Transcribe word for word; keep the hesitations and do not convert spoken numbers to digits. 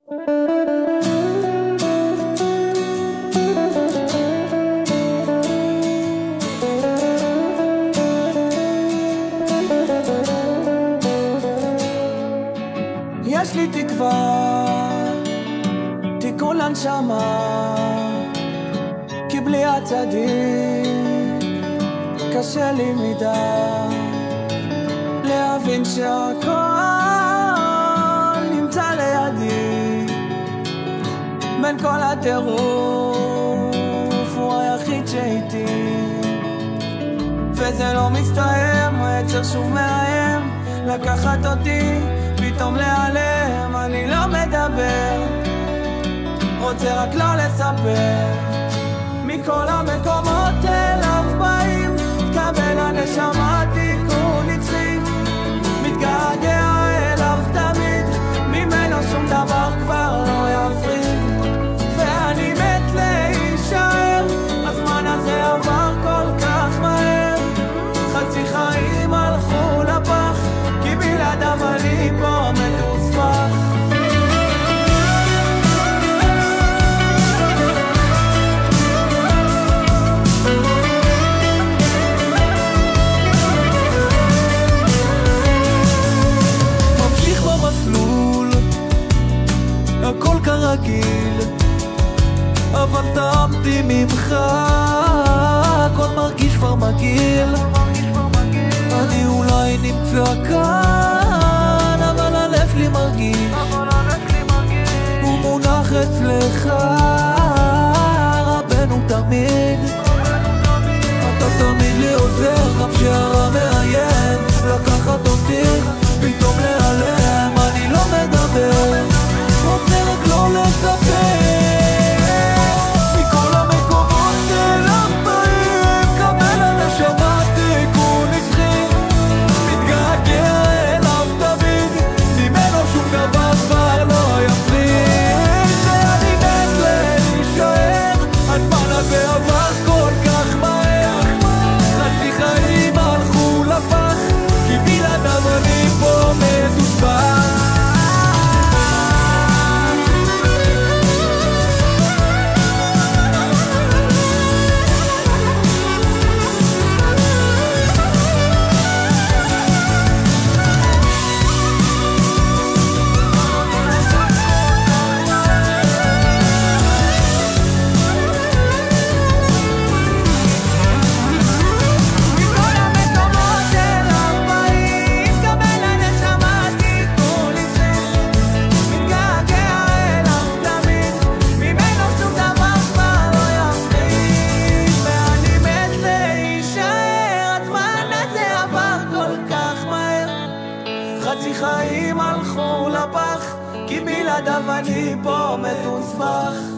יש לי תקווה, תיקון לנשמה, כי בלי הצדיק קשה לי מדי להבין שהכל נמצא לידי. בין כל הטירוף הוא היחיד שאיתי, וזה לא מסתיים, היצר שוב מאיים לקחת אותי, פתאום להיעלם. אני לא מדבר, רוצה רק לא לספר, מכל המקומות אליו באים, תקבל הנשמה תיקון נצחי, מתגעגע אליו תמיד, ממנו שום דבר כבר לא יפריד, ואני מת להישאר. הזמן הזה עבר כל כך מהר, חצי חיים הלכו לפח, כי בלעדיו אני פה מתוסבך. ממשיך במסלול, הכל כרגיל, אבל טעמתי ממך, הכל מרגיש כבר מגעיל. אני אולי נמצא כאן, אבל הלב שלי מרגיש, הוא מונח אצלך, רבנו תמיד. אתה תמיד לי עוזר, גם שהרע מאיים לקחת אותי, פתאום להיעלם. אני לא מדבר, רוצה רק לא לספר, מכל המקומות אליו באים, קבל הנשמה תיקון נצחי, מתגעגע אליו תמיד, ממנו שום דבר כבר לא יפריד, ואני מת להישאר. הזמן הזה עבר כל כך מהר, חצי חיים הלכו לפח, כי בלעדיו אני פה מתוסבך. חצי חיים הלכו לפח, כי בלעדיו אני פה מתוסבך.